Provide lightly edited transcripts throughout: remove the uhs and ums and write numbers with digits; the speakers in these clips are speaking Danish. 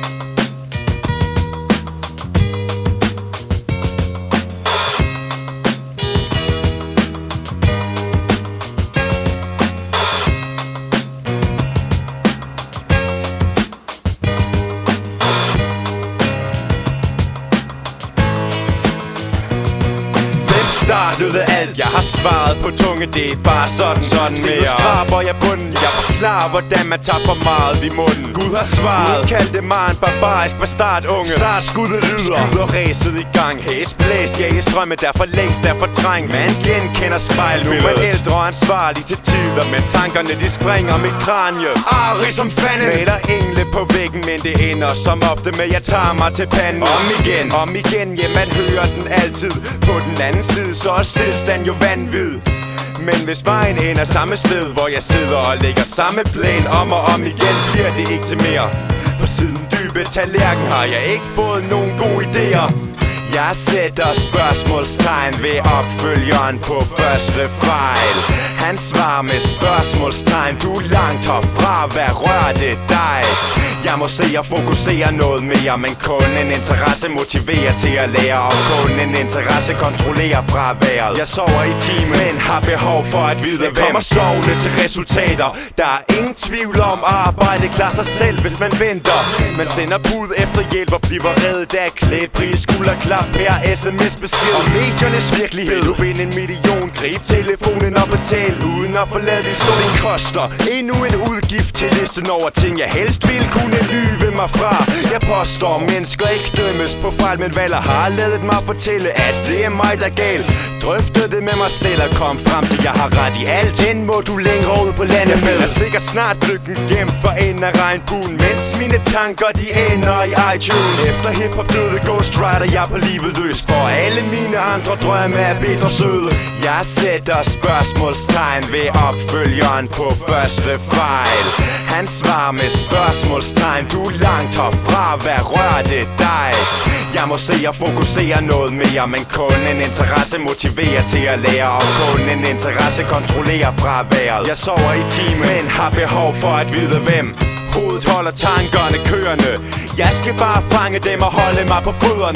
Startede alt, jeg har svaret på tunge, det er bare sådan Se, nu skraber jeg bunden, jeg forklarer, hvordan man tager for meget i munden. Gud har svaret, Gud kaldte mig en barbarisk bastardunge. Startskuddet lyder, skyder ræset i gang. Hæs blæst, ja i strømme, der for længst er fortrængt. Man genkender spejl, nu man ældre og ansvarlig til tider. Men tankerne de springer mit kranie. Ari som fanden maler engle på væggen, men det ender som ofte med, jeg tager mig til panden. Om igen, ja man hører den altid. På den anden side, så er stillstand jo vanvid. Men hvis vejen ender samme sted, hvor jeg sidder og lægger samme plan om og om igen, bliver det ikke til mere. For siden dybe tallerken har jeg ikke fået nogen gode idéer. Jeg sætter spørgsmålstegn ved opfølgeren på første fejl. Han svarer med spørgsmålstegn. Du er langt herfra, hvad rører det dig? Jeg må se og fokusere noget mere, men kun en interesse motiverer til at lære. Og kun en interesse kontrollerer fraværet. Jeg sover i timen, men har behov for at vide hvem. Jeg kommer sovende til resultater. Der er ingen tvivl om, at arbejde klarer sig selv, hvis man venter. Man sender bud efter hjælp og bliver reddet af klæbrig skulderklap per sms-besked. Og mediernes virkelighed. Vil du vinde 1 million, grib telefonen og betal uden at forlade din stol. Det koster endnu en udgift til listen over ting, jeg helst vil kunne lyve mig fra. Jeg påstår, mennesker ikke dømmes på fejl, men valg har ladet mig fortælle, at det er mig, der er gal. Drøftede det med mig selv og kom frem til, jeg har ret i alt. Den må du længere ud på landet med. Jeg sikker snart lykken hjem for enden af regnbuen, mens mine tanker de ender i iTunes. Efter hiphop døde Ghost Rider jeg på livet løs, for alle mine andre drømme er bitre søde. Jeg sætter spørgsmålstegn ved opfølgeren på første fejl. Han svarer med spørgsmålstegn. Du er langt herfra, hvad rører det dig? Jeg må se og fokusere noget mere, men kun en interesse motiverer til at lære. Og kun en interesse kontrollerer fraværet. Jeg sover i timen, men har behov for at vide hvem. Hovedet holder tankerne kørende. Jeg skal bare fange dem og holde mig på fødderne.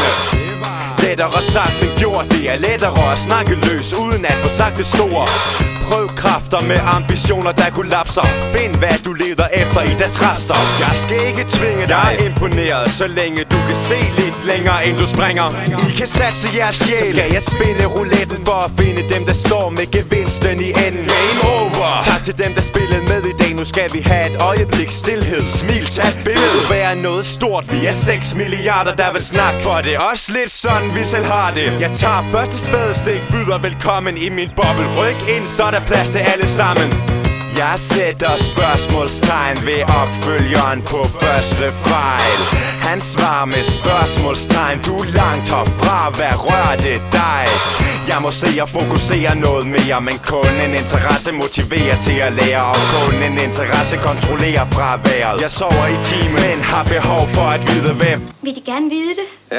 Lettere sagt end gjort, det er lettere at snakke løs uden at få sagt det store. Prøv kræfter med ambitioner der kollapser. Find hvad du leder efter i deres rester. Jeg skal ikke tvinge dig, jeg er imponeret, så længe du kan se lidt længere end du springer. I kan satse jeres sjæl, så skal jeg spille rouletten for at finde dem der står med gevinsten i enden. Game over. Tak til dem der spillede med i dag. Nu skal vi have et øjeblik stilhed. Smil, tag et billede. Vil du være noget stort? Vi er 6 milliarder der vil snakke, for det er også lidt sådan vi selv har det. Jeg tager første spadestik, byder velkommen i min boble. Ryk ind, så der plads til alle sammen. Jeg sætter spørgsmålstegn ved opfølgeren på første fejl. Han svarer med spørgsmålstegn. Du er langt herfra, hvad rører det dig? Jeg må se og fokusere noget mere, men kun en interesse motiverer til at lære. Og kun en interesse kontrollerer fraværet. Jeg sover i timen, men har behov for at vide hvem. Vil de gerne vide det? Ja.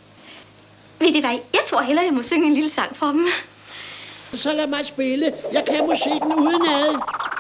Ved de hvad? Jeg tror hellere, jeg må synge en lille sang for dem. Så lad mig spille. Jeg kan musikken udenad.